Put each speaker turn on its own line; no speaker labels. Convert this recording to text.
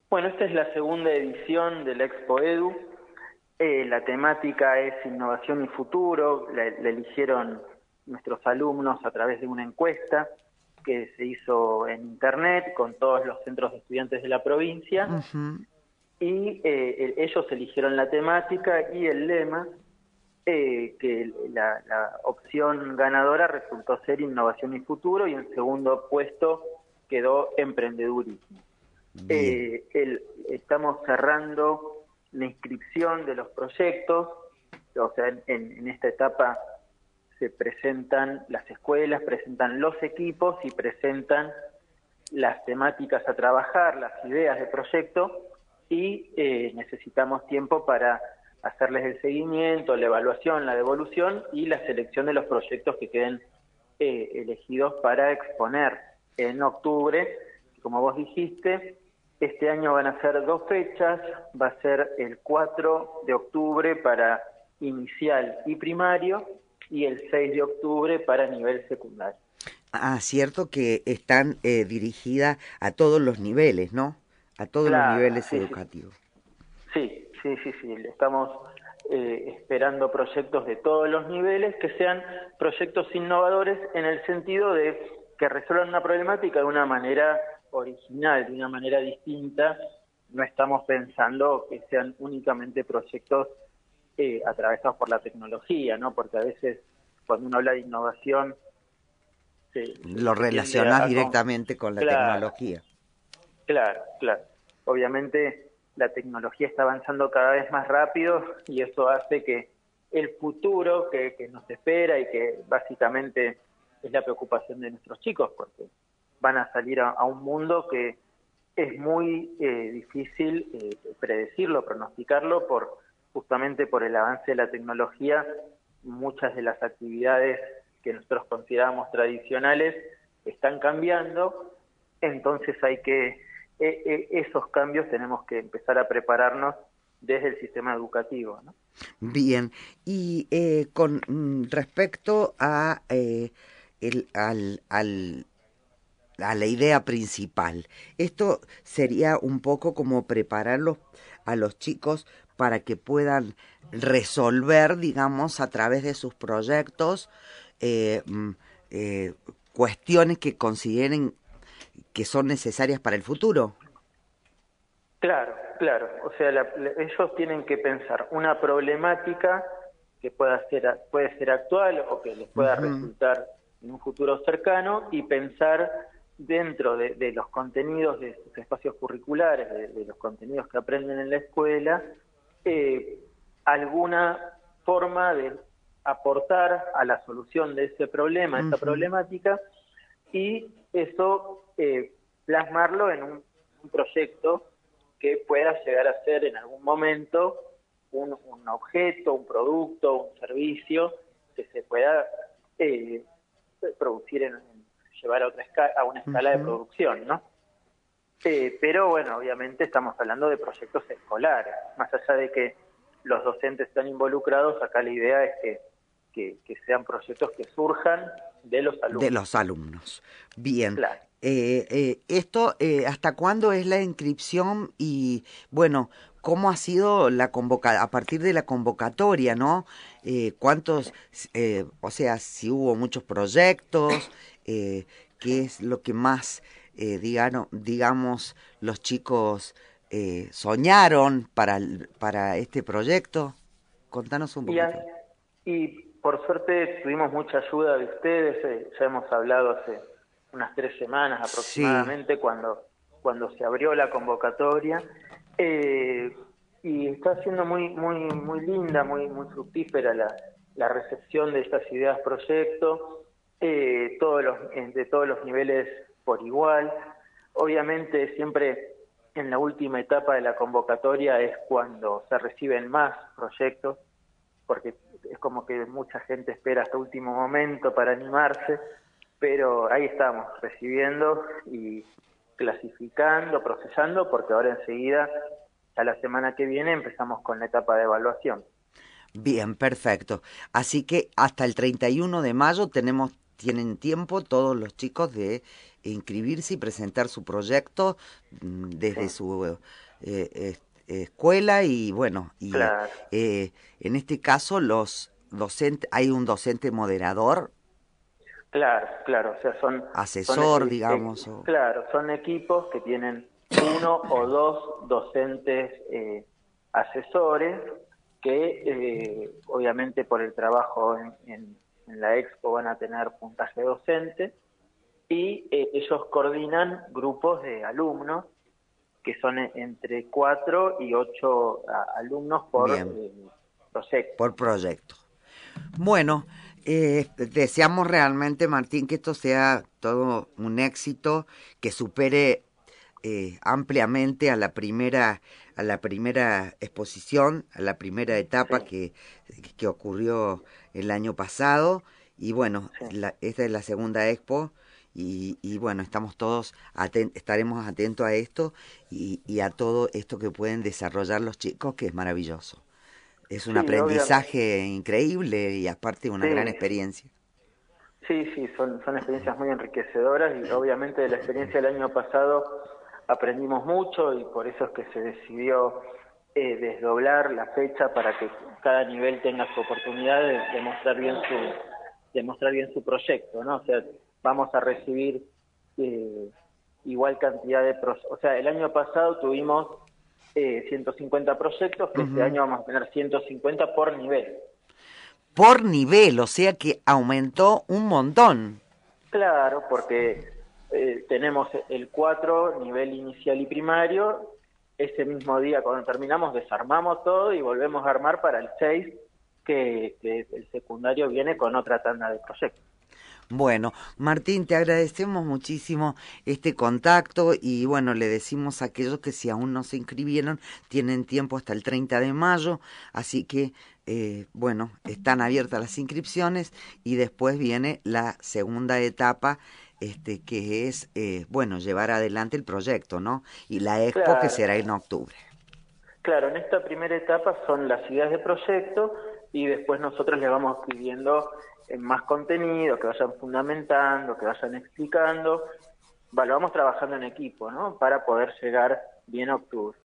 Bueno, esta es la segunda edición del Expo Edu. La temática es innovación y futuro. La eligieron nuestros alumnos a través de una encuesta que se hizo en internet con todos los centros de estudiantes de la provincia.
Ujú.
Y ellos eligieron la temática y el lema, que la opción ganadora resultó ser innovación y futuro, y en segundo puesto quedó emprendedurismo.
Bien.
Estamos cerrando la inscripción de los proyectos, o sea, en esta etapa se presentan las escuelas, presentan los equipos y presentan las temáticas a trabajar, las ideas de proyecto, y necesitamos tiempo para hacerles el seguimiento, la evaluación, la devolución y la selección de los proyectos que queden elegidos para exponer en octubre. Como vos dijiste, este año van a ser 2 fechas, va a ser el 4 de octubre para inicial y primario y el 6 de octubre para nivel secundario.
Ah, cierto que están dirigidas a todos los niveles, ¿no? A todos los
Claro,
niveles
sí, sí,
educativos.
sí. Estamos esperando proyectos de todos los niveles que sean proyectos innovadores en el sentido de que resuelvan una problemática de una manera original, de una manera distinta. No estamos pensando que sean únicamente proyectos atravesados por la tecnología, ¿no? Porque a veces cuando uno habla de innovación
Lo
se tiende
relacionás
a
directamente con la
claro,
tecnología.
claro. Obviamente la tecnología está avanzando cada vez más rápido y eso hace que el futuro que nos espera y que básicamente es la preocupación de nuestros chicos, porque van a salir a un mundo que es muy difícil predecirlo, pronosticarlo, justamente por el avance de la tecnología. Muchas de las actividades que nosotros consideramos tradicionales están cambiando, entonces hay que esos cambios tenemos que empezar a prepararnos desde el sistema educativo, ¿no?
Bien, y con respecto a, a la idea principal, esto sería un poco como prepararlos a los chicos para que puedan resolver, digamos, a través de sus proyectos, eh, mm, eh, cuestiones que consideren que son necesarias para el futuro.
Claro. O sea, ellos tienen que pensar una problemática que puede ser actual o que les pueda
Ujú.
resultar en un futuro cercano, y pensar dentro de los contenidos de sus espacios curriculares, de los contenidos que aprenden en la escuela, eh, alguna forma de aportar a la solución de ese problema, esa
Ujú.
problemática, y eso plasmarlo en un proyecto que pueda llegar a ser en algún momento un objeto, un producto, un servicio que se pueda eh, producir, llevar a a una escala de
Ujú.
producción, ¿no? Pero bueno, obviamente estamos hablando de proyectos escolares. Más allá de que los docentes están involucrados, acá la idea es que sean proyectos que surjan de los
De
alumnos.
los alumnos. Bien.
Claro.
Esto, ¿hasta cuándo es la inscripción? Y bueno, ¿cómo ha sido la a partir de la convocatoria, ¿no? ¿Cuántos, o sea, si hubo muchos proyectos, eh, qué es lo que más, digamos, los chicos soñaron para este proyecto? Contanos un
Y,
poquito.
y por suerte tuvimos mucha ayuda de ustedes. Ya hemos hablado hace unas 3 semanas
Sí.
aproximadamente cuando se abrió la convocatoria, eh, y está siendo muy linda, muy fructífera la recepción de estas ideas proyecto, de todos los niveles por igual. Obviamente siempre en la última etapa de la convocatoria es cuando se reciben más proyectos, porque es como que mucha gente espera hasta último momento para animarse, pero ahí estamos, recibiendo y clasificando, procesando, porque ahora enseguida, a la semana que viene, empezamos con la etapa de evaluación.
Bien, perfecto. Así que hasta el 31 de mayo tenemos tienen tiempo todos los chicos de inscribirse y presentar su proyecto desde
Sí,
su escuela y bueno, y
claro,
en este caso los docentes, hay un docente moderador,
claro, o sea,
asesor, digamos, o
claro, son equipos que tienen uno o dos docentes asesores que obviamente por el trabajo en la expo van a tener puntaje docente y ellos coordinan grupos de alumnos que son entre 4 y 8 alumnos por
bien,
proyecto.
por proyecto. Bueno, deseamos realmente, Martín, que esto sea todo un éxito, que supere ampliamente a la primera exposición, a la primera etapa
Sí,
que ocurrió el año pasado. Y bueno,
sí.
esta es la segunda expo. Y bueno, estamos todos estaremos atentos a esto y a todo esto que pueden desarrollar los chicos, que es maravilloso. Es un
Sí, obviamente.
aprendizaje increíble y aparte una gran
Sí,
experiencia.
sí, son experiencias muy enriquecedoras y obviamente de la experiencia del año pasado aprendimos mucho y por eso es que se decidió desdoblar la fecha para que cada nivel tenga su oportunidad de mostrar bien su proyecto, ¿no? O sea, vamos a recibir eh, igual cantidad de o sea, el año pasado tuvimos 150 proyectos, que este
Ujú.
año vamos a tener 150 por nivel.
Por nivel, o sea que aumentó un montón.
Claro, porque tenemos el 4 nivel inicial y primario, ese mismo día cuando terminamos desarmamos todo y volvemos a armar para el 6 que el secundario viene con otra tanda de proyectos.
Bueno, Martín, te agradecemos muchísimo este contacto y bueno, le decimos a aquellos que si aún no se inscribieron, tienen tiempo hasta el 30 de mayo, así que bueno, están abiertas las inscripciones y después viene la segunda etapa, que es, bueno, llevar adelante el proyecto, ¿no? Y la expo que
Claro,
será en octubre.
claro, en esta primera etapa son las ideas de proyecto y después nosotros le vamos pidiendo más contenido, que vayan fundamentando, que vayan explicando. Lo vamos trabajando en equipo, ¿no? Para poder llegar bien a octubre.